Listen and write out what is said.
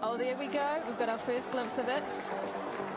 Oh, there we go. We've got our first glimpse of it.